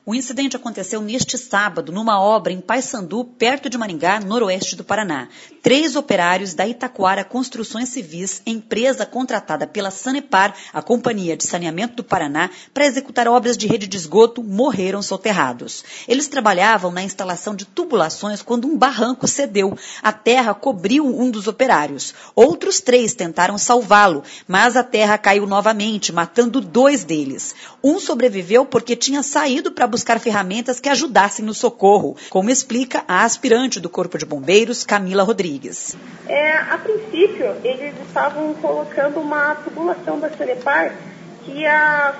O incidente aconteceu neste sábado, numa obra em Paysandu, perto de Maringá, noroeste do Paraná. 3 operários da Itaquara Construções Civis, empresa contratada pela Sanepar, a Companhia de Saneamento do Paraná, para executar obras de rede de esgoto, morreram soterrados. Eles trabalhavam na instalação de tubulações quando um barranco cedeu. A terra cobriu um dos operários. Outros 3 tentaram salvá-lo, mas a terra caiu novamente, matando 2 deles. Um sobreviveu porque tinha saído para buscar ferramentas que ajudassem no socorro, como explica a aspirante do Corpo de Bombeiros, Camila Rodrigues. A princípio, eles estavam colocando uma tubulação da Sanepar que ia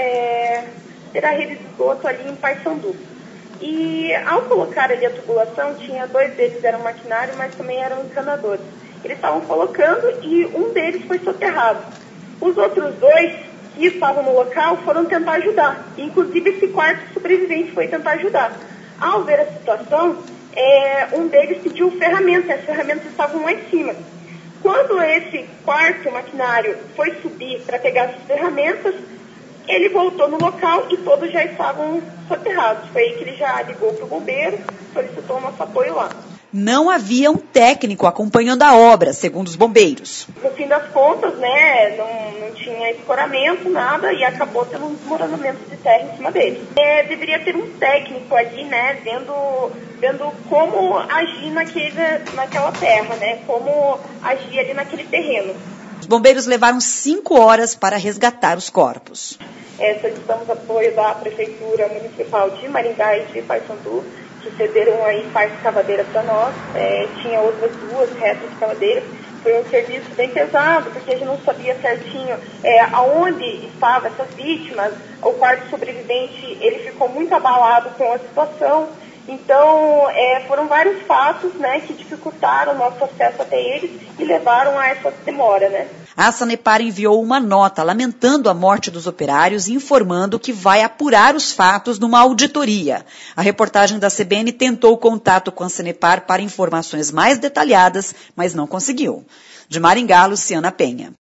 ter a rede de esgoto ali em Paysandu. E ao colocar ali a tubulação, tinha 2 deles eram maquinário, mas também eram encanadores. Eles estavam colocando e um deles foi soterrado. Os outros 2 que estavam no local foram tentar ajudar. Inclusive, esse quarto sobrevivente foi tentar ajudar. Ao ver a situação, um deles pediu ferramentas, as ferramentas estavam lá em cima. Quando esse quarto maquinário foi subir para pegar as ferramentas, ele voltou no local e todos já estavam soterrados. Foi aí que ele já ligou para o bombeiro, solicitou nosso apoio lá. Não havia um técnico acompanhando a obra, segundo os bombeiros. No fim das contas, não tinha escoramento, nada, e acabou tendo um desmoronamento de terra em cima dele. Deveria ter um técnico ali, vendo como agir naquela terra, como agir ali naquele terreno. Os bombeiros levaram 5 horas para resgatar os corpos. Solicitamos apoio da Prefeitura Municipal de Maringá e de Paysandu, que cederam aí parte escavadeira para nós. Tinha outras 2 retas escavadeiras. Foi um serviço bem pesado, porque a gente não sabia certinho aonde estavam essas vítimas. O quarto sobrevivente, ele ficou muito abalado com a situação. Então, foram vários fatos, que dificultaram o nosso acesso até eles e levaram a essa demora, A Sanepar enviou uma nota lamentando a morte dos operários e informando que vai apurar os fatos numa auditoria. A reportagem da CBN tentou contato com a Sanepar para informações mais detalhadas, mas não conseguiu. De Maringá, Luciana Penha.